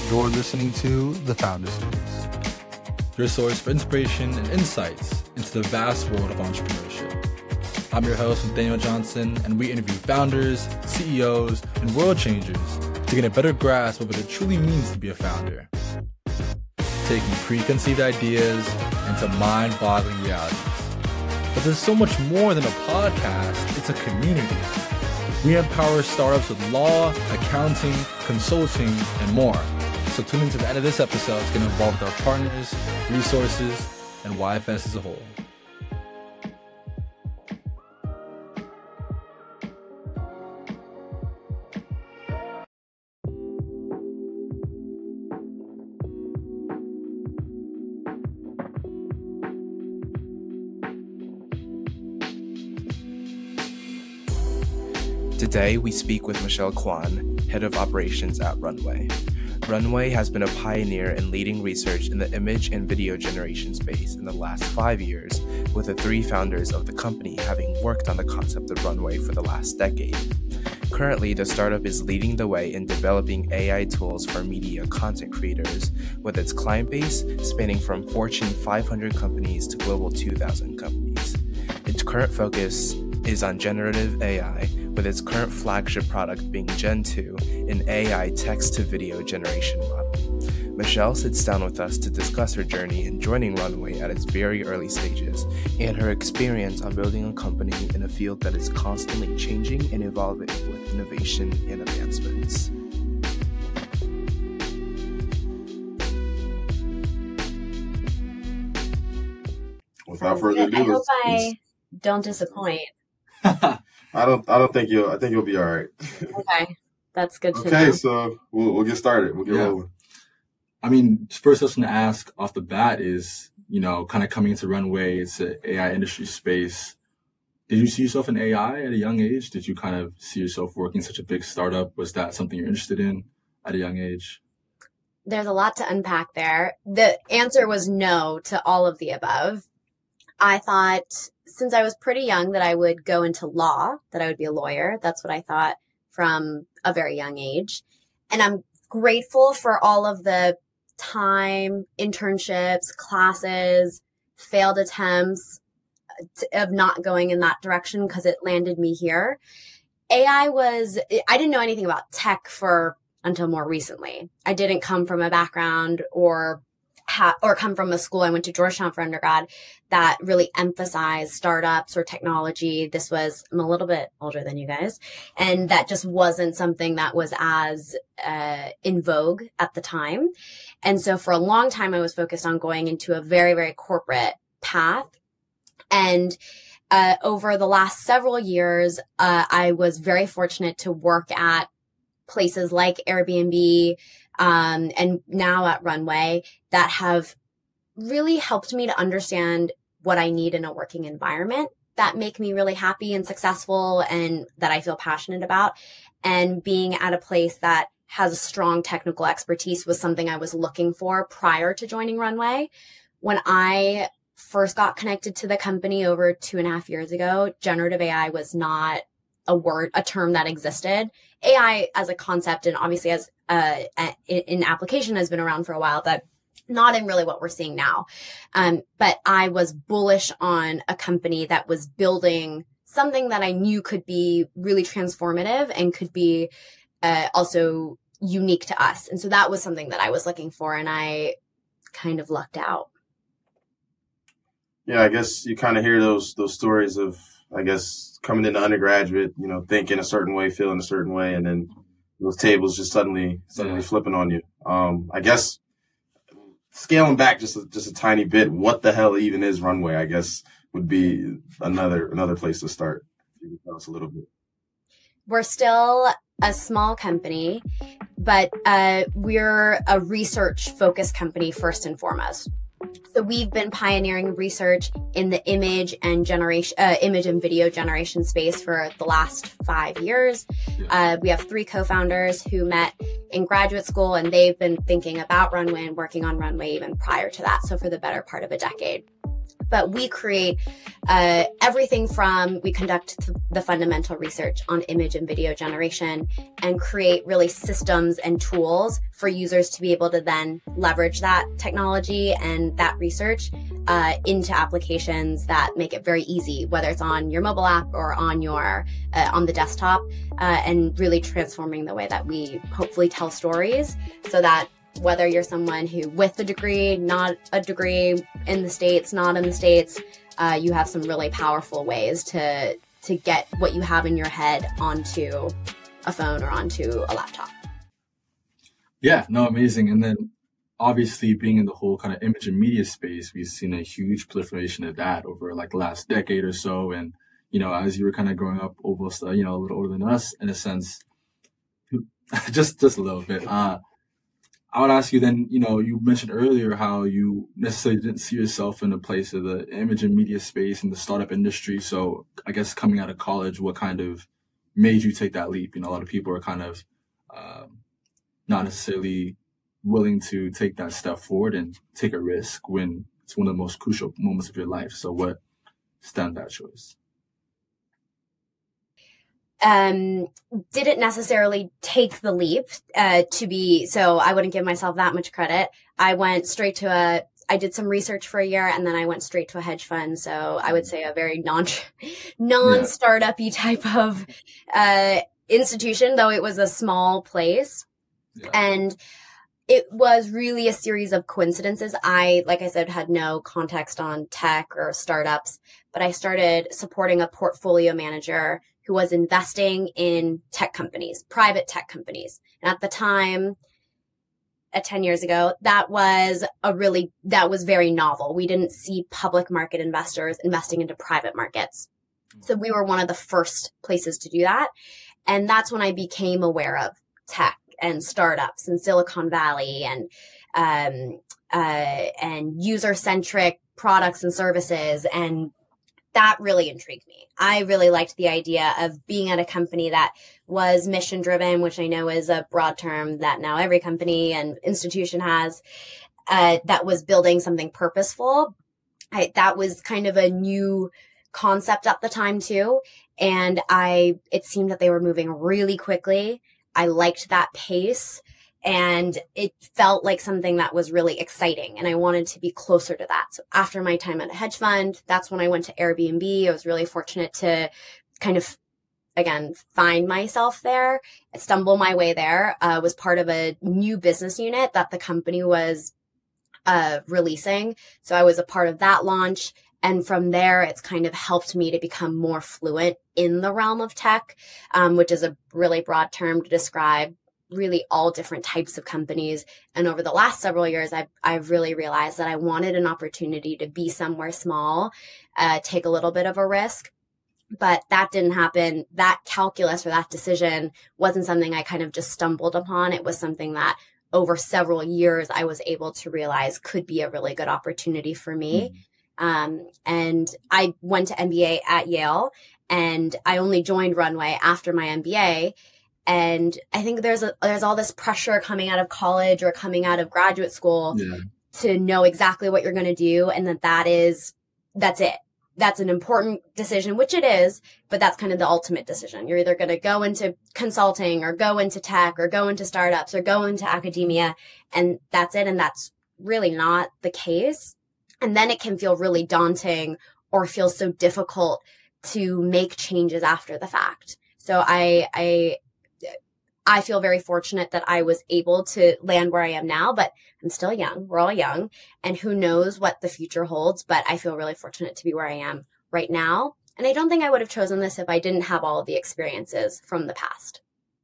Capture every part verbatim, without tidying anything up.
You're listening to The Founder Series, your source for inspiration and insights into the vast world of entrepreneurship. I'm your host, Nathaniel Johnson, and we interview founders, C E Os, and world changers to get a better grasp of what it truly means to be a founder. Taking preconceived ideas into mind-boggling realities. But there's so much more than a podcast, it's a community. We empower startups with law, accounting, consulting, and more. So tune into the end of this episode to get involved with our partners, resources, and Y F S as a whole. Today, we speak with Michelle Kwan, Head of Operations at Runway. Runway has been a pioneer in leading research in the image and video generation space in the last five years, with the three founders of the company having worked on the concept of Runway for the last decade. Currently, the startup is leading the way in developing A I tools for media content creators, with its client base spanning from Fortune five hundred companies to Global two thousand companies. Its current focus is on generative A I, with its current flagship product being Gen two, an A I text-to-video generation model. Michelle sits down with us to discuss her journey in joining Runway at its very early stages and her experience on building a company in a field that is constantly changing and evolving with innovation and advancements. Without further ado, I hope I don't disappoint. I don't. I don't think you'll. I think you'll be all right. Okay, that's good to okay, know. Okay, so we'll, we'll get started. We'll get Yeah. rolling. I mean, first question to ask off the bat is, you know, kind of coming into Runway, it's an A I industry space. Did you see yourself in A I at a young age? Did you kind of see yourself working in such a big startup? Was that something you're interested in at a young age? There's a lot to unpack there. The answer was no to all of the above. I thought since I was pretty young that I would go into law, that I would be a lawyer. That's what I thought from a very young age. And I'm grateful for all of the time, internships, classes, failed attempts of not going in that direction because it landed me here. A I was, I didn't know anything about tech for until more recently. I didn't come from a background or ha- or come from a school. I went to Georgetown for undergrad that really emphasized startups or technology. This was, I'm a little bit older than you guys, and that just wasn't something that was as uh, in vogue at the time. And so for a long time, I was focused on going into a very, very corporate path. And uh, over the last several years, uh, I was very fortunate to work at places like Airbnb um, and now at Runway that have really helped me to understand what I need in a working environment that make me really happy and successful and that I feel passionate about. And being at a place that has strong technical expertise was something I was looking for prior to joining Runway. When I first got connected to the company over two and a half years ago, generative A I was not a word, a term that existed. A I as a concept and obviously as uh, in application has been around for a while, but not in really what we're seeing now. Um, but I was bullish on a company that was building something that I knew could be really transformative and could be uh, also unique to us. And so that was something that I was looking for, and I kind of lucked out. Yeah, I guess you kind of hear those those stories of, I guess, coming into undergraduate, you know, thinking a certain way, feeling a certain way, and then those tables just suddenly suddenly flipping on you. Um, I guess scaling back just a, just a tiny bit, what the hell even is Runway? I guess would be another another place to start. If you could tell us a little bit. We're still a small company, but uh, we're a research-focused company first and foremost. So we've been pioneering research in the image and generation, uh, image and video generation space for the last five years. Uh, we have three co-founders who met in graduate school, and they've been thinking about Runway and working on Runway even prior to that. So for the better part of a decade. But we create uh, everything from, we conduct the fundamental research on image and video generation and create really systems and tools for users to be able to then leverage that technology and that research uh, into applications that make it very easy, whether it's on your mobile app or on your uh, on the desktop, uh, and really transforming the way that we hopefully tell stories so that whether you're someone who with a degree, not a degree, in the States, not in the States, uh, you have some really powerful ways to to get what you have in your head onto a phone or onto a laptop. Yeah, no, amazing. And then obviously being in the whole kind of image and media space, we've seen a huge proliferation of that over like the last decade or so. And, you know, as you were kind of growing up almost, uh, you know, a little older than us in a sense, just, just a little bit, uh, I would ask you then, you know, you mentioned earlier how you necessarily didn't see yourself in a place of the image and media space and the startup industry. So I guess coming out of college, what kind of made you take that leap? You know, a lot of people are kind of um, not necessarily willing to take that step forward and take a risk when it's one of the most crucial moments of your life. So what stemmed that choice? Um, didn't necessarily take the leap, uh, to be, so I wouldn't give myself that much credit. I went straight to a, I did some research for a year and then I went straight to a hedge fund. So I would say a very non, non-startup-y type of, uh, institution, though it was a small place. Yeah. And it was really a series of coincidences. I, like I said, had no context on tech or startups, but I started supporting a portfolio manager who was investing in tech companies, private tech companies. And at the time, uh, ten years ago, that was a really, that was very novel. We didn't see public market investors investing into private markets. So we were one of the first places to do that. And that's when I became aware of tech and startups and Silicon Valley and, um, uh, and user-centric products and services. And that really intrigued me. I really liked the idea of being at a company that was mission driven, which I know is a broad term that now every company and institution has, uh, that was building something purposeful. I, that was kind of a new concept at the time too. And I, it seemed that they were moving really quickly. I liked that pace. And it felt like something that was really exciting. And I wanted to be closer to that. So after my time at a hedge fund, that's when I went to Airbnb. I was really fortunate to kind of, again, find myself there, stumble my way there, uh, was part of a new business unit that the company was uh, releasing. So I was a part of that launch. And from there, it's kind of helped me to become more fluent in the realm of tech, um, which is a really broad term to describe really all different types of companies. And over the last several years, I've, I've really realized that I wanted an opportunity to be somewhere small, uh, take a little bit of a risk, but that didn't happen. That calculus or that decision wasn't something I kind of just stumbled upon. It was something that over several years, I was able to realize could be a really good opportunity for me. Mm-hmm. Um, and I went to M B A at Yale, and I only joined Runway after my M B A. And I think there's a, there's all this pressure coming out of college or coming out of graduate school yeah. to know exactly what you're going to do. And that that is, that's it. That's an important decision, which it is, but that's kind of the ultimate decision. You're either going to go into consulting or go into tech or go into startups or go into academia, and that's it. And that's really not the case. And then it can feel really daunting or feel so difficult to make changes after the fact. So I, I, I feel very fortunate that I was able to land where I am now, but I'm still young. We're all young, and who knows what the future holds, but I feel really fortunate to be where I am right now. And I don't think I would have chosen this if I didn't have all of the experiences from the past.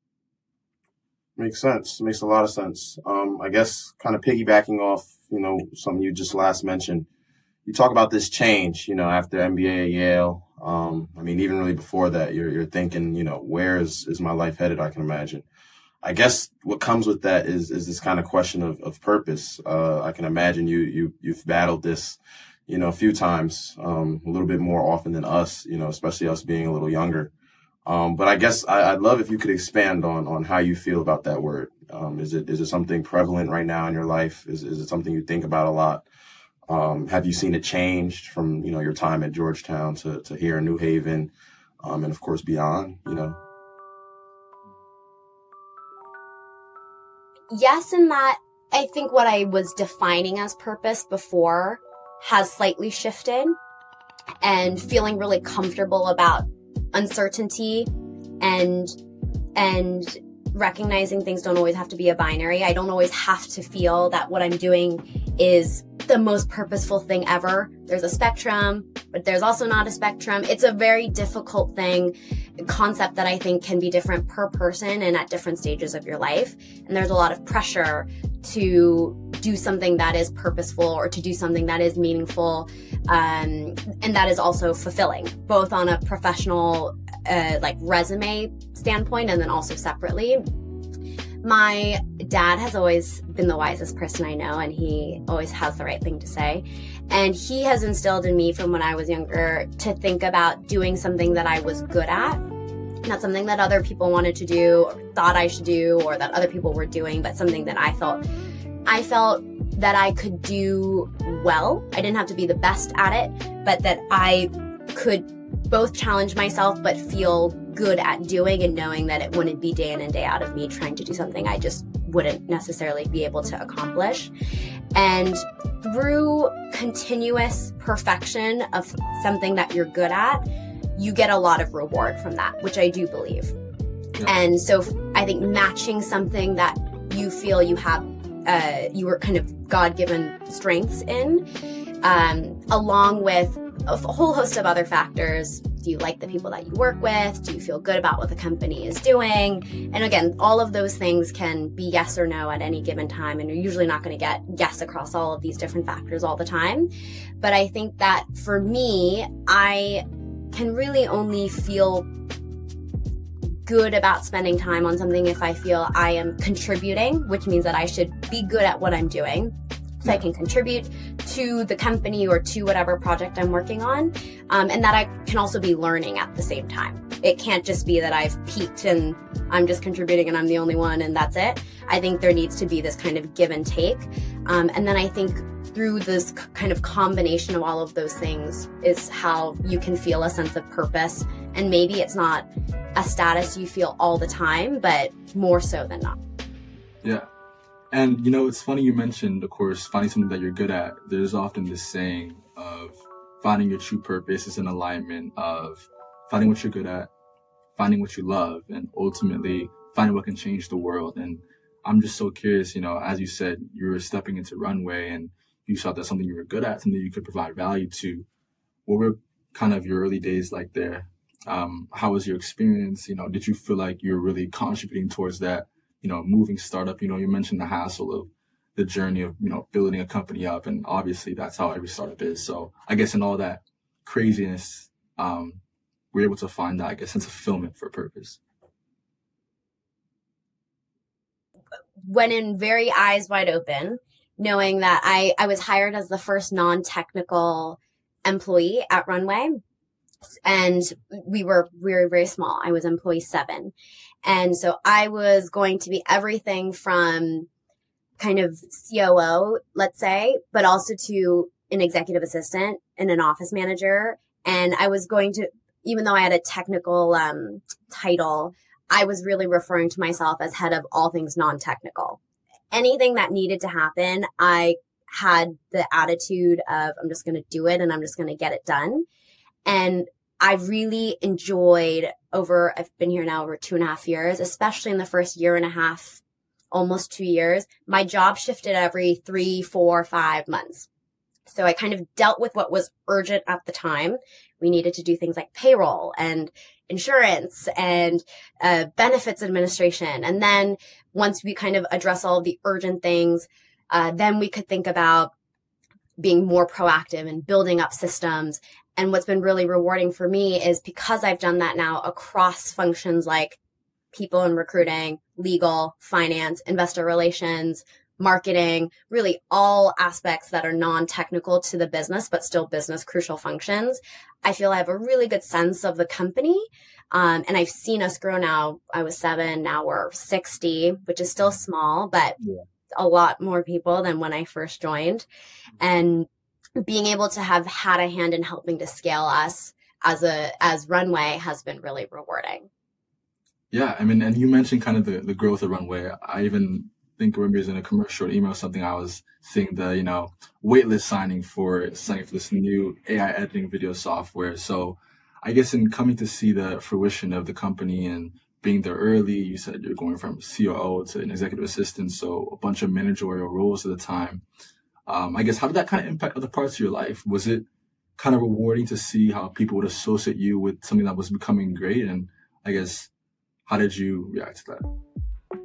Makes sense. Makes a lot of sense. Um, I guess kind of piggybacking off, you know, something you just last mentioned, you talk about this change, you know, after M B A at Yale. Um, I mean, even really before that, you're you're thinking, you know, where is, is my life headed? I can imagine. I guess what comes with that is is this kind of question of, of purpose. Uh, I can imagine you you you've battled this, you know, a few times, um, a little bit more often than us, you know, especially us being a little younger. Um, but I guess I, I'd love if you could expand on on how you feel about that word. Um, is it is it something prevalent right now in your life? Is is it something you think about a lot? Um, have you seen it change from, you know, your time at Georgetown to, to here in New Haven, um, and of course beyond, you know? Yes, in that I think what I was defining as purpose before has slightly shifted, and feeling really comfortable about uncertainty and and recognizing things don't always have to be a binary. I don't always have to feel that what I'm doing is the most purposeful thing ever. There's a spectrum, but there's also not a spectrum. It's a very difficult thing, concept that I think can be different per person and at different stages of your life. And there's a lot of pressure to do something that is purposeful or to do something that is meaningful, um, and that is also fulfilling, both on a professional uh, like resume standpoint and then also separately. My dad has always been the wisest person I know, and he always has the right thing to say. And he has instilled in me from when I was younger to think about doing something that I was good at, not something that other people wanted to do or thought I should do or that other people were doing, but something that I felt I felt that I could do well. I didn't have to be the best at it, but that I could both challenge myself but feel good at doing, and knowing that it wouldn't be day in and day out of me trying to do something I just wouldn't necessarily be able to accomplish. And through continuous perfection of something that you're good at, you get a lot of reward from that, which I do believe. Yeah. And so I think matching something that you feel you have, uh, you were kind of God-given strengths in, um, along with a whole host of other factors. Do you like the people that you work with? Do you feel good about what the company is doing? And again, all of those things can be yes or no at any given time. And you're usually not going to get yes across all of these different factors all the time. But I think that for me, I can really only feel good about spending time on something if I feel I am contributing, which means that I should be good at what I'm doing, so I can contribute to the company or to whatever project I'm working on, um, and that I can also be learning at the same time. It can't just be that I've peaked and I'm just contributing and I'm the only one and that's it. I think there needs to be this kind of give and take. Um, and then I think through this kind of combination of all of those things is how you can feel a sense of purpose. And maybe it's not a status you feel all the time, but more so than not. Yeah. And, you know, it's funny you mentioned, of course, finding something that you're good at. There's often this saying of finding your true purpose is an alignment of finding what you're good at, finding what you love, and ultimately finding what can change the world. And I'm just so curious, you know, as you said, you were stepping into Runway and you saw that's something you were good at, something you could provide value to. What were kind of your early days like there? Um, how was your experience? You know, did you feel like you were really contributing towards that, you know, moving startup? You know, you mentioned the hassle of the journey of, you know, building a company up. And obviously that's how every startup is. So I guess in all that craziness, um, we're able to find that, I guess, sense of fulfillment for purpose. Went in very eyes wide open, knowing that I, I was hired as the first non-technical employee at Runway. And we were very, very small. I was employee seven. And so I was going to be everything from kind of C O O, let's say, but also to an executive assistant and an office manager. And I was going to, even though I had a technical um, title, I was really referring to myself as head of all things non-technical. Anything that needed to happen, I had the attitude of, I'm just going to do it and I'm just going to get it done. And I really enjoyed over, I've been here now over two and a half years, especially in the first year and a half, almost two years, my job shifted every three, four, five months. So I kind of dealt with what was urgent at the time. We needed to do things like payroll and insurance and uh, benefits administration. And then once we kind of address all of the urgent things, uh, then we could think about being more proactive and building up systems. And what's been really rewarding for me is because I've done that now across functions like people and recruiting, legal, finance, investor relations, marketing, really all aspects that are non-technical to the business, but still business crucial functions. I feel I have a really good sense of the company. Um, and I've seen us grow now. I was seven, now we're sixty, which is still small, but yeah, a lot more people than when I first joined. And being able to have had a hand in helping to scale us as a as Runway has been really rewarding. Yeah, I mean, and you mentioned kind of the, the growth of Runway. I even think I remember in a commercial email or something, I was seeing the, you know, waitlist signing for signing for this new A I editing video software. So I guess in coming to see the fruition of the company and being there early, you said you're going from C O O to an executive assistant, so a bunch of managerial roles at the time. Um, I guess, how did that kind of impact other parts of your life? Was it kind of rewarding to see how people would associate you with something that was becoming great? And I guess, how did you react to that?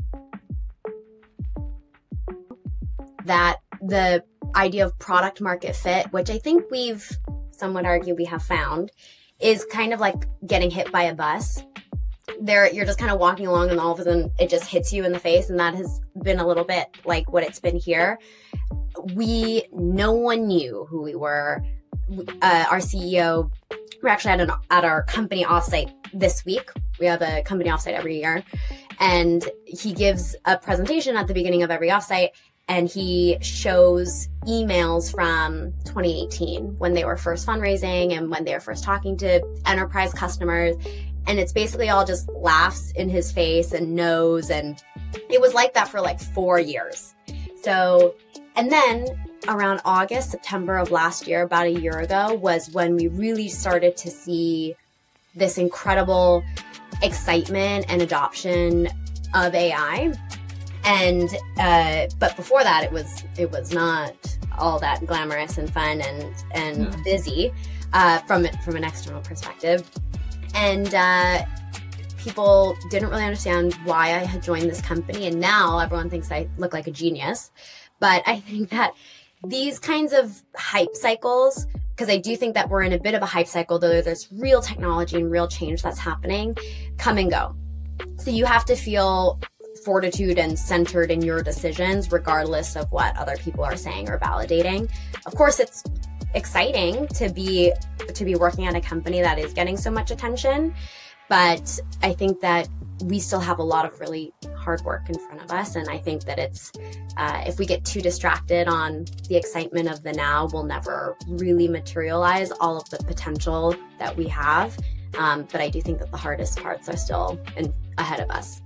That the idea of product market fit, which I think we've, some would argue we have found, is kind of like getting hit by a bus. There, you're just kind of walking along and all of a sudden it just hits you in the face. And that has been a little bit like what it's been here. We, no one knew who we were. Uh, our C E O, we're actually at, an, at our company offsite this week. We have a company offsite every year. And he gives a presentation at the beginning of every offsite. And he shows emails from twenty eighteen when they were first fundraising and when they were first talking to enterprise customers. And it's basically all just laughs in his face and no's. And it was like that for like four years. So, and then around August, September of last year, about a year ago, was when we really started to see this incredible excitement and adoption of A I. And, uh, but before that, it was, it was not all that glamorous and fun and, and yeah. busy, uh, from it, from an external perspective. And, uh, people didn't really understand why I had joined this company. And now everyone thinks I look like a genius. But I think that these kinds of hype cycles, because I do think that we're in a bit of a hype cycle, though there's real technology and real change that's happening, come and go. So you have to feel fortitude and centered in your decisions, regardless of what other people are saying or validating. Of course, it's exciting to be to be working at a company that is getting so much attention, but I think that we still have a lot of really hard work in front of us. And I think that it's, uh, if we get too distracted on the excitement of the now, we'll never really materialize all of the potential that we have. Um, but I do think that the hardest parts are still in, ahead of us.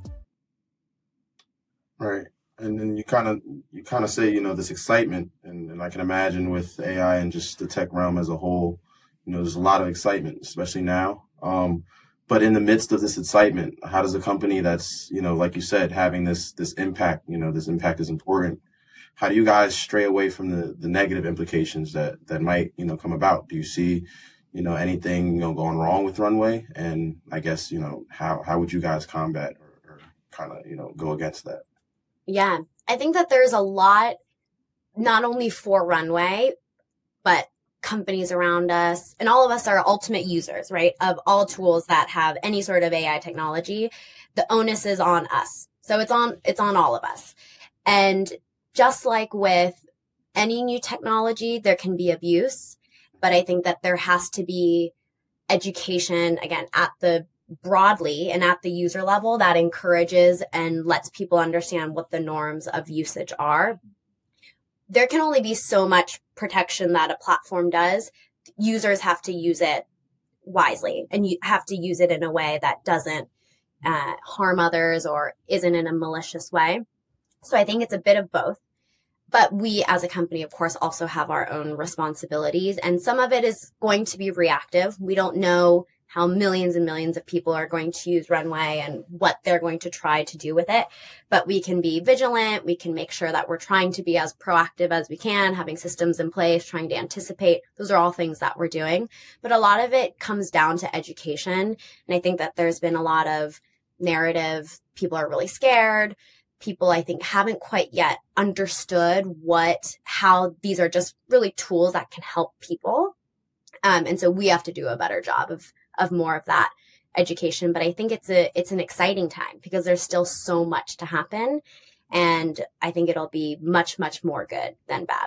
Right. And then you kind of you kind of say, you know, this excitement, and, and I can imagine with A I and just the tech realm as a whole, you know, there's a lot of excitement, especially now. Um, but in the midst of this excitement, how does a company that's, you know, like you said, having this this impact, you know, this impact is important. How do you guys stray away from the, the negative implications that, that might, you know, come about? Do you see, you know, anything, you know, going wrong with Runway? And I guess, you know, how, how would you guys combat or, or kind of, you know, go against that? Yeah, I think that there's a lot, not only for Runway, but companies around us, and all of us are ultimate users, right, of all tools that have any sort of A I technology. The onus is on us. So it's on, it's on all of us. And just like with any new technology, there can be abuse, but I think that there has to be education, again, at the broadly and at the user level that encourages and lets people understand what the norms of usage are. There can only be so much protection that a platform does. Users have to use it wisely, and you have to use it in a way that doesn't uh, harm others or isn't in a malicious way. So I think it's a bit of both. But we as a company, of course, also have our own responsibilities, and some of it is going to be reactive. We don't know how millions and millions of people are going to use Runway and what they're going to try to do with it. But we can be vigilant. We can make sure that we're trying to be as proactive as we can, having systems in place, trying to anticipate. Those are all things that we're doing. But a lot of it comes down to education. And I think that there's been a lot of narrative. People are really scared. People, I think, haven't quite yet understood what, how these are just really tools that can help people. Um, and so we have to do a better job of of more of that education. But I think it's a it's an exciting time because there's still so much to happen. And I think it'll be much, much more good than bad.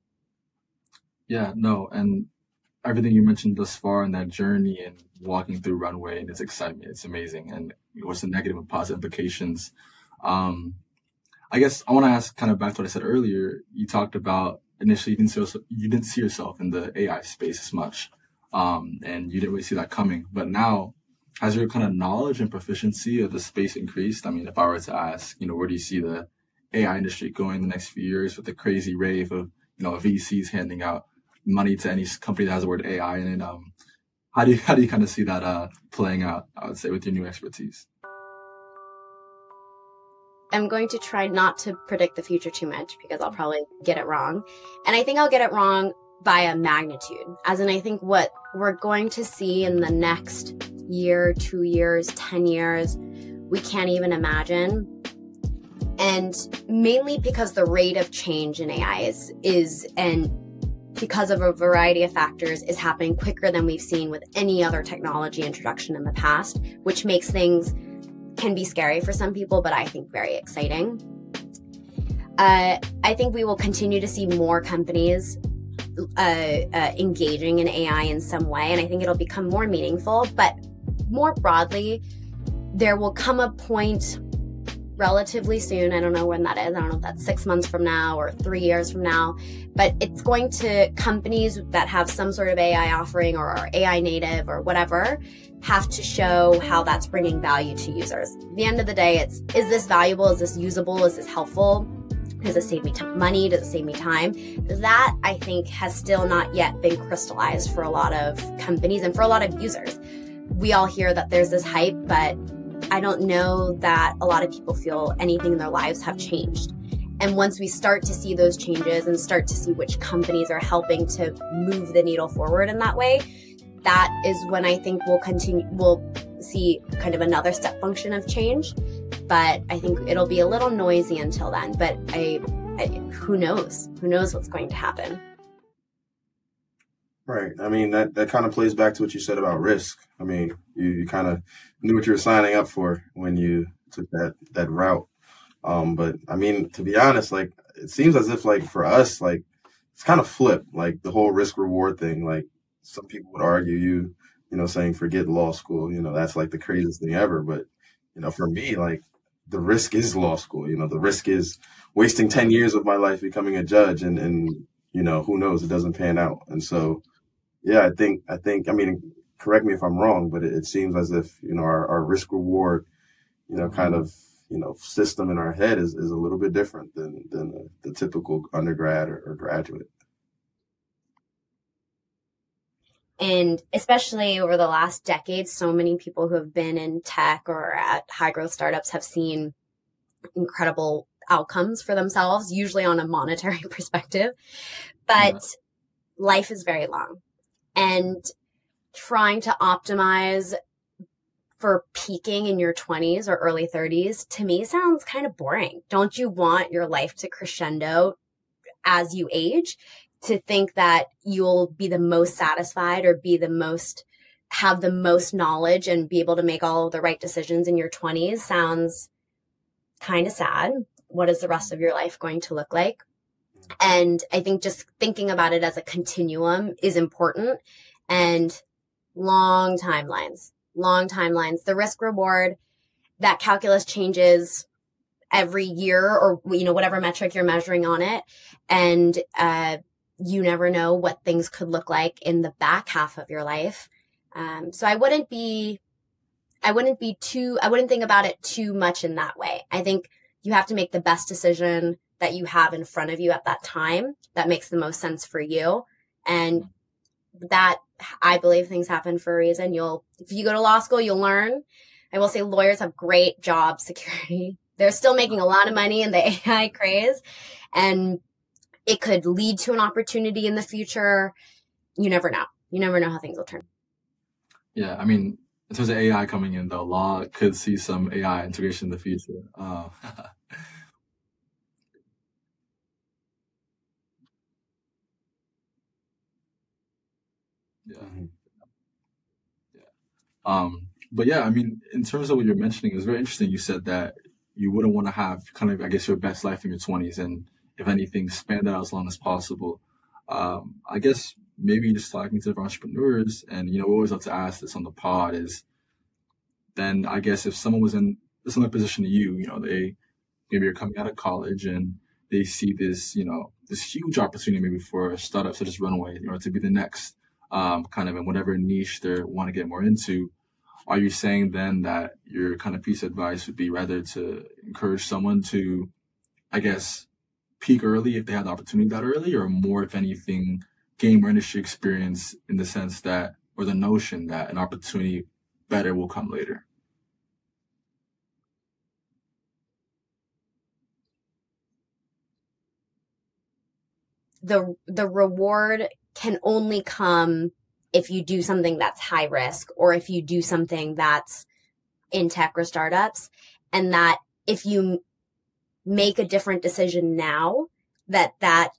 Yeah, no. And everything you mentioned thus far in that journey and walking through Runway and its excitement, it's amazing. And what's the negative and positive implications? Um, I guess I want to ask kind of back to what I said earlier. You talked about initially you didn't see yourself, you didn't see yourself in the A I space as much, um, and you didn't really see that coming. But now, has your kind of knowledge and proficiency of the space increased? I mean, if I were to ask, you know, where do you see the A I industry going in the next few years with the crazy rave of, you know, V Cs handing out money to any company that has the word A I in it? Um, how do you how do you kind of see that uh, playing out, I would say, with your new expertise? I'm going to try not to predict the future too much because I'll probably get it wrong. And I think I'll get it wrong by a magnitude. As in, I think what we're going to see in the next year, two years, ten years, we can't even imagine. And mainly because the rate of change in A I is, is and because of a variety of factors, is happening quicker than we've seen with any other technology introduction in the past, which makes things can be scary for some people, but I think very exciting. Uh, I think we will continue to see more companies uh, uh, engaging in A I in some way, and I think it'll become more meaningful. But more broadly, there will come a point relatively soon, I don't know when that is, I don't know if that's six months from now or three years from now, but it's going to, companies that have some sort of A I offering or are A I native or whatever, have to show how that's bringing value to users. At the end of the day, it's, is this valuable? Is this usable? Is this helpful? Does it save me t- money? Does it save me time? That, I think, has still not yet been crystallized for a lot of companies and for a lot of users. We all hear that there's this hype, but I don't know that a lot of people feel anything in their lives have changed. And once we start to see those changes and start to see which companies are helping to move the needle forward in that way, that is when I think we'll continue, we'll see kind of another step function of change. But I think it'll be a little noisy until then. But I, I who knows? Who knows what's going to happen? Right. I mean, that, that kind of plays back to what you said about risk. I mean, you, you kind of knew what you were signing up for when you took that, that route. Um, but I mean, to be honest, like, it seems as if, like, for us, like, it's kind of flipped, like the whole risk reward thing. Like, some people would argue you, you know, saying forget law school, you know, that's like the craziest thing ever. But, you know, for me, like, the risk is law school. You know, the risk is wasting ten years of my life becoming a judge and, and, you know, who knows, it doesn't pan out. And so, yeah, I think, I think, I mean, correct me if I'm wrong, but it, it seems as if, you know, our, our risk reward, you know, kind of, you know, system in our head is, is a little bit different than, than the, the typical undergrad or, or graduate. And especially over the last decade, so many people who have been in tech or at high growth startups have seen incredible outcomes for themselves, usually on a monetary perspective. But yeah. Life is very long. And trying to optimize for peaking in your twenties or early thirties, to me, sounds kind of boring. Don't you want your life to crescendo as you age? To think that you'll be the most satisfied or be the most, have the most knowledge and be able to make all of the right decisions in your twenties sounds kind of sad. What is the rest of your life going to look like? And I think just thinking about it as a continuum is important, and long timelines, long timelines, the risk reward, that calculus changes every year or, you know, whatever metric you're measuring on it. And, uh, you never know what things could look like in the back half of your life. Um, so I wouldn't be, I wouldn't be too, I wouldn't think about it too much in that way. I think you have to make the best decision that you have in front of you at that time that makes the most sense for you. And that, I believe, things happen for a reason. You'll, if you go to law school, you'll learn. I will say lawyers have great job security. They're still making a lot of money in the A I craze, and it could lead to an opportunity in the future. You never know. You never know how things will turn. Yeah, I mean, in terms of A I coming in, though, law could see some A I integration in the future. Uh, yeah. Yeah. Um, but yeah, I mean, in terms of what you're mentioning, it was very interesting. You said that you wouldn't want to have kind of, I guess, your best life in your twenties, and if anything, span that out as long as possible. Um, I guess maybe just talking to entrepreneurs, and, you know, we always have to ask this on the pod is, then I guess if someone was in a similar position to you, you know, they maybe you're coming out of college and they see this, you know, this huge opportunity maybe for a startup such as Runway, you know, to be the next um, kind of in whatever niche they want to get more into. Are you saying then that your kind of piece of advice would be rather to encourage someone to, I guess, peak early if they have the opportunity that early, or more, if anything, gain more industry experience in the sense that, or the notion that an opportunity better will come later? The the reward can only come if you do something that's high risk, or if you do something that's in tech or startups, and that if you make a different decision now, that that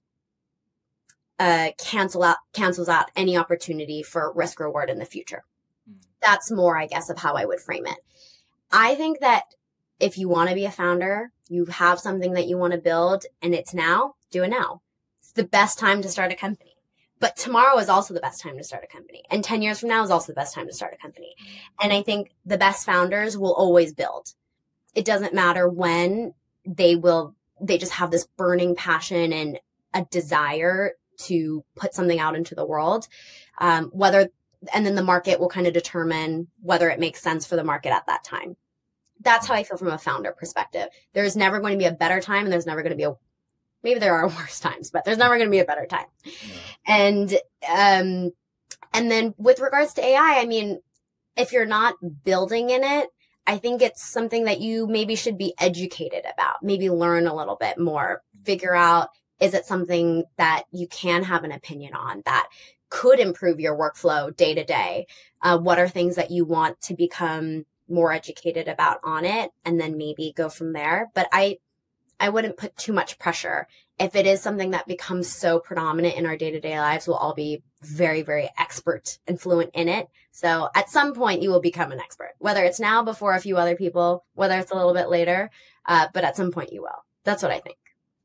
uh, cancel out cancels out any opportunity for risk reward in the future. Mm. That's more, I guess, of how I would frame it. I think that if you want to be a founder, you have something that you want to build, and it's now, do it now. It's the best time to start a company. But tomorrow is also the best time to start a company. And ten years from now is also the best time to start a company. And I think the best founders will always build. It doesn't matter when they will, they just have this burning passion and a desire to put something out into the world. Um, whether, and then the market will kind of determine whether it makes sense for the market at that time. That's how I feel from a founder perspective. There's never going to be a better time, and there's never going to be a, maybe there are worse times, but there's never going to be a better time. Yeah. And, um, and then with regards to A I, I mean, if you're not building in it, I think it's something that you maybe should be educated about, maybe learn a little bit more, figure out, is it something that you can have an opinion on that could improve your workflow day to day? Uh, what are things that you want to become more educated about on it? And then maybe go from there. But I, I wouldn't put too much pressure. If it is something that becomes so predominant in our day-to-day lives, we'll all be very, very expert and fluent in it. So at some point you will become an expert, whether it's now before a few other people, whether it's a little bit later, uh, but at some point you will. That's what I think.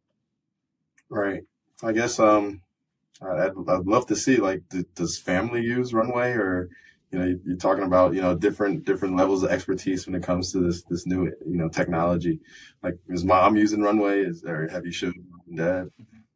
Right. I guess um, I'd, I'd love to see, like, th- does family use Runway, or, you know, you're talking about, you know, different different levels of expertise when it comes to this this new, you know, technology. Like, is mom using Runway? Is there, have you showed mom and dad?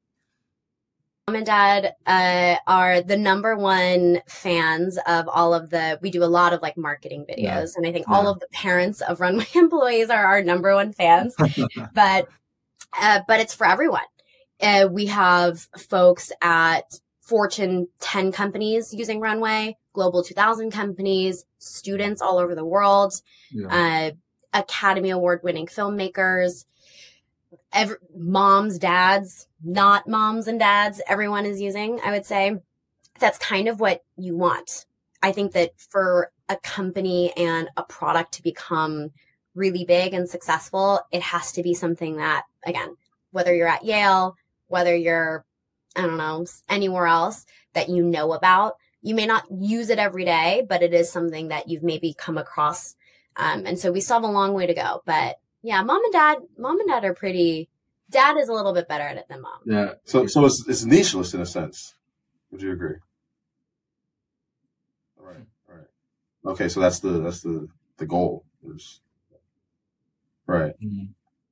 Mom and dad uh, are the number one fans of all of the, we do a lot of like marketing videos. Yeah. And I think yeah. all of the parents of Runway employees are our number one fans, but, uh, but it's for everyone. Uh, we have folks at Fortune ten companies using Runway, Global two thousand companies, students all over the world, yeah. uh, Academy Award winning filmmakers, every, moms, dads, not moms and dads, everyone is using, I would say. That's kind of what you want. I think that for a company and a product to become really big and successful, it has to be something that, again, whether you're at Yale, whether you're, I don't know, anywhere else that you know about, you may not use it every day, but it is something that you've maybe come across. Um, and so we still have a long way to go. But yeah, mom and dad, mom and dad are pretty, dad is a little bit better at it than mom. Yeah. So, so it's, it's nicheless in a sense. Would you agree? All right. All right. Okay. So that's the, that's the, the goal. Is, right. Mm-hmm.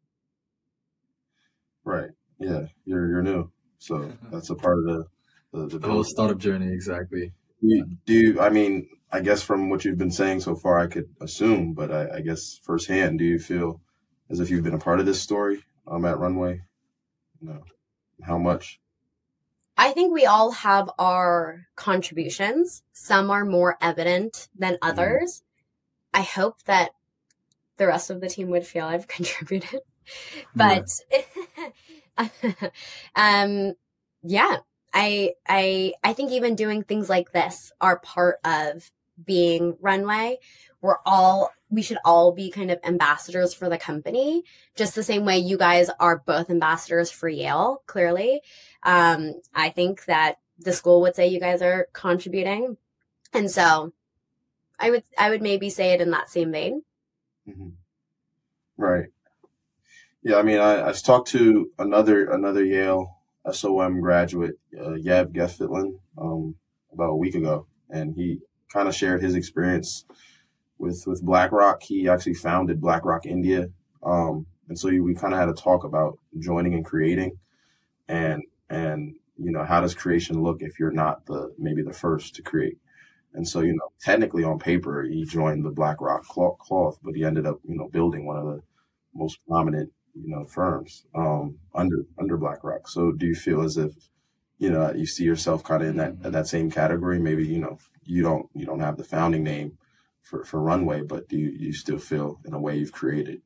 Right. Yeah. You're, you're new. So that's a part of the, the, the, the whole startup journey. Exactly. Do you, do you, I mean, I guess from what you've been saying so far, I could assume, but I, I guess firsthand, do you feel as if you've been a part of this story um, at Runway? No. How much? I think we all have our contributions. Some are more evident than others. Mm-hmm. I hope that the rest of the team would feel I've contributed. But yeah. um, yeah, I, I, I think even doing things like this are part of being Runway. We're all, we should all be kind of ambassadors for the company, just the same way you guys are both ambassadors for Yale, clearly. Um, I think that the school would say you guys are contributing. And so I would, I would maybe say it in that same vein. Mm-hmm. Right. Yeah. I mean, I, I talked to another, another Yale S O M graduate, uh, Yav Geffitlin, um, about a week ago, and he kind of shared his experience with, with BlackRock. He actually founded BlackRock India. Um, And so we kind of had a talk about joining and creating, and and you know, how does creation look if you're not the maybe the first to create? And so, you know, technically on paper, he joined the BlackRock cloth, but he ended up, you know, building one of the most prominent, you know, firms um, under under BlackRock. So do you feel as if, you know, you see yourself kind of in that in that same category? Maybe, you know, you don't you don't have the founding name for, for Runway, but do you, you still feel in a way you've created?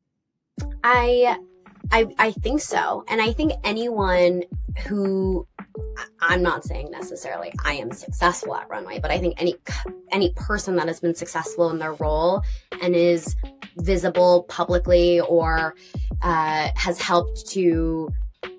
I, I, I think so. And I think anyone who, I'm not saying necessarily I am successful at Runway, but I think any, any person that has been successful in their role and is visible publicly or uh, has helped to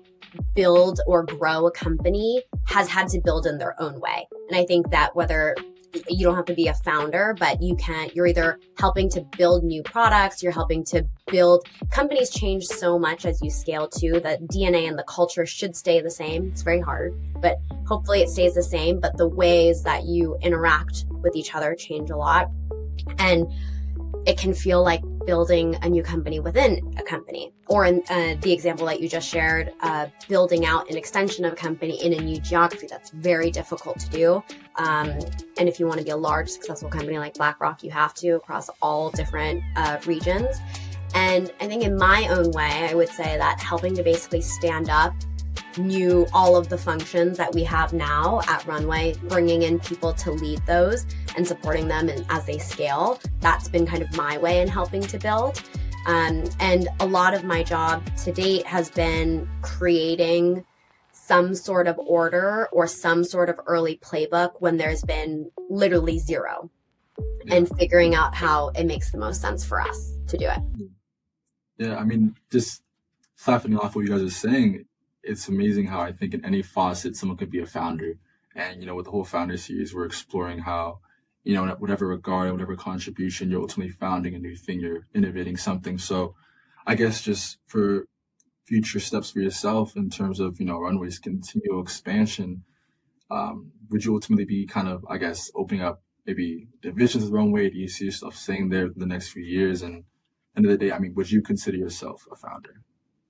build or grow a company has had to build in their own way. And I think that whether you don't have to be a founder, but you can, you're either helping to build new products, you're helping to build, companies change so much as you scale too. The D N A and the culture should stay the same. It's very hard, but hopefully it stays the same. But the ways that you interact with each other change a lot. And it can feel like building a new company within a company, or in uh, the example that you just shared, uh, building out an extension of a company in a new geography. That's very difficult to do. Um, and if you want to be a large, successful company like BlackRock, you have to across all different uh, regions. And I think in my own way, I would say that helping to basically stand up new all of the functions that we have now at Runway, bringing in people to lead those and supporting them and as they scale. That's been kind of my way in helping to build. Um, and a lot of my job to date has been creating some sort of order or some sort of early playbook when there's been literally zero, yeah. And figuring out how it makes the most sense for us to do it. Yeah, I mean, just siphoning off what you guys are saying, it's amazing how I think in any faucet, someone could be a founder. And, you know, with the whole founder series, we're exploring how, you know, in whatever regard, whatever contribution, you're ultimately founding a new thing, you're innovating something. So I guess just for future steps for yourself in terms of, you know, Runway's continual expansion, um, would you ultimately be kind of, I guess, opening up maybe divisions of Runway? Do you see yourself staying there the next few years? And end of the day, I mean, would you consider yourself a founder?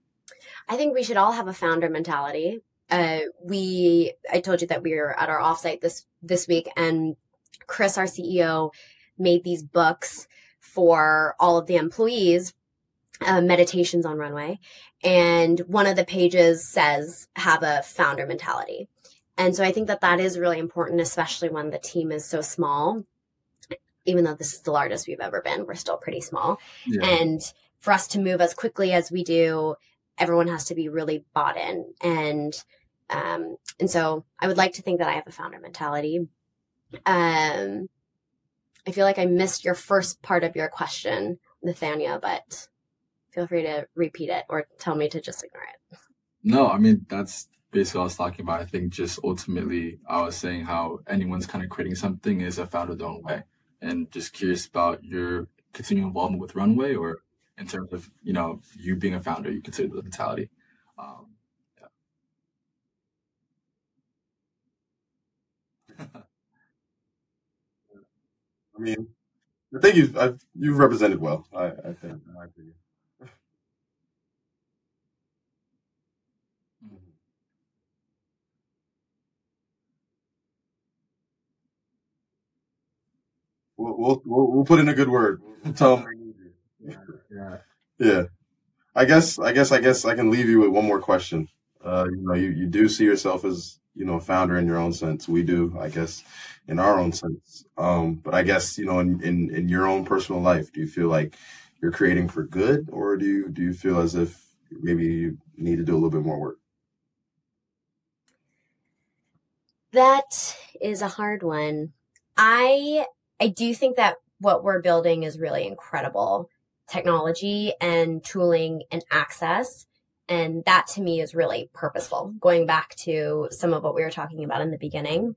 I think we should all have a founder mentality. Uh, we, I told you that we were at our offsite this, this week, and Chris, our C E O, made these books for all of the employees, uh, meditations on Runway. And one of the pages says, have a founder mentality. And so I think that that is really important, especially when the team is so small. Even though this is the largest we've ever been, we're still pretty small. Yeah. And for us to move as quickly as we do, everyone has to be really bought in. And, um, and so I would like to think that I have a founder mentality. Um, I feel like I missed your first part of your question, Nathania, but feel free to repeat it or tell me to just ignore it. No, I mean, that's basically what I was talking about. I think just ultimately I was saying how anyone's kind of creating something is a founder their own way. And just curious about your continuing involvement with Runway, or in terms of, you know, you being a founder, you consider the mentality. Um, yeah. I mean, I think you've I've, you've represented well. I, I think. I agree. We'll, we'll we'll we'll put in a good word. We'll tell them. Yeah. Yeah. Yeah. I guess I guess I guess I can leave you with one more question. Uh, you know, you, you do see yourself as, you know, a founder in your own sense. We do, I guess, in our own sense. Um, but I guess, you know, in, in, in your own personal life, do you feel like you're creating for good, or do you do you feel as if maybe you need to do a little bit more work? That is a hard one. I I do think that what we're building is really incredible technology and tooling and access. And that to me is really purposeful. Going back to some of what we were talking about in the beginning,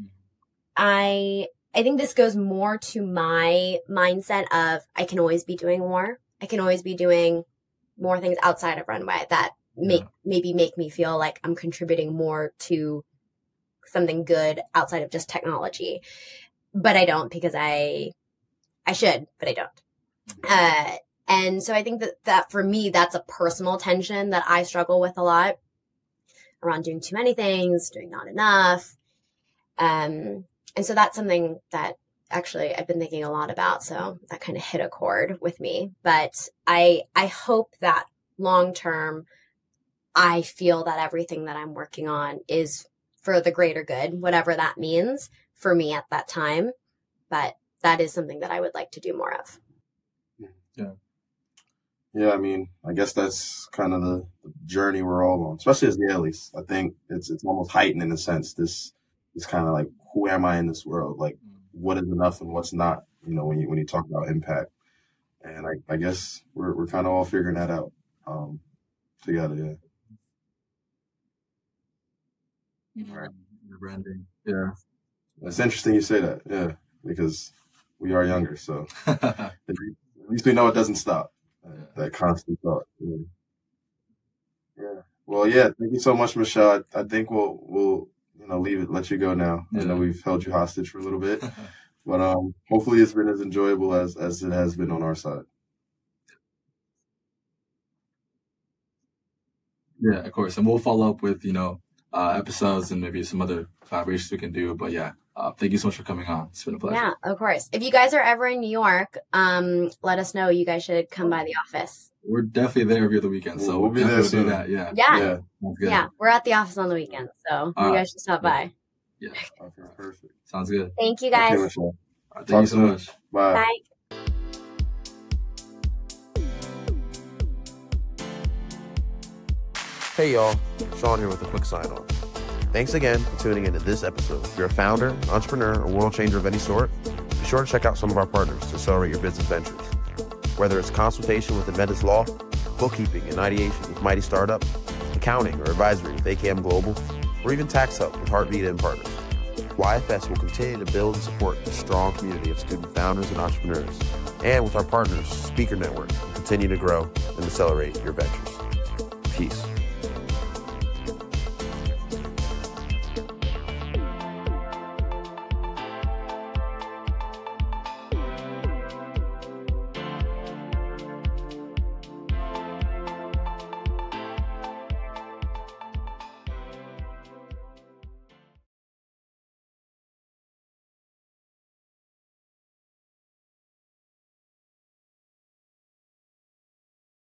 I I think this goes more to my mindset of I can always be doing more. I can always be doing more things outside of Runway that make yeah. maybe make me feel like I'm contributing more to something good outside of just technology. But I don't, because I I should, but I don't. Uh, And so I think that, that for me, that's a personal tension that I struggle with a lot around doing too many things, doing not enough. Um, and so that's something that actually I've been thinking a lot about. So that kind of hit a chord with me. But I I hope that long term, I feel that everything that I'm working on is for the greater good, whatever that means for me at that time. But that is something that I would like to do more of. Yeah. Yeah, I mean, I guess that's kind of the journey we're all on, especially as Yaleys. I think it's it's almost heightened in a sense. This is kind of like, who am I in this world? Like, what is enough and what's not? You know, when you when you talk about impact, and I, I guess we're we're kind of all figuring that out um, together. Yeah. Right. The branding. Yeah. It's interesting you say that. Yeah, because we are younger, so at least we know it doesn't stop. Uh, that constant thought. Yeah. yeah. Well, yeah. Thank you so much, Michelle. I, I think we'll we'll you know leave it, let you go now. Yeah. I know we've held you hostage for a little bit, but um, hopefully it's been as enjoyable as as it has been on our side. Yeah, of course, and we'll follow up with you know uh, episodes and maybe some other collaborations we can do. But yeah. Uh, thank you so much for coming on. It's been a pleasure. Yeah, of course. If you guys are ever in New York, um, let us know. You guys should come by the office. We're definitely there every other weekend, so we'll be there soon. Do that. Yeah. Yeah. Yeah. yeah. We're at the office on the weekend, so All you right. guys should stop by. Yeah. Okay, perfect. Sounds good. Thank you, guys. Okay, Michelle. All right, thank Talk you so soon. much. Bye. Bye. Hey y'all, Sean here with a quick sign off. Thanks again for tuning into this episode. If you're a founder, entrepreneur, or world changer of any sort, be sure to check out some of our partners to accelerate your business ventures. Whether it's consultation with Inventus Law, bookkeeping and ideation with Mighty Startup, accounting or advisory with A K M Global, or even tax help with Heartbeat and Partners, Y F S will continue to build and support a strong community of student founders and entrepreneurs. And with our partners, Speaker Network, will continue to grow and accelerate your ventures. Peace.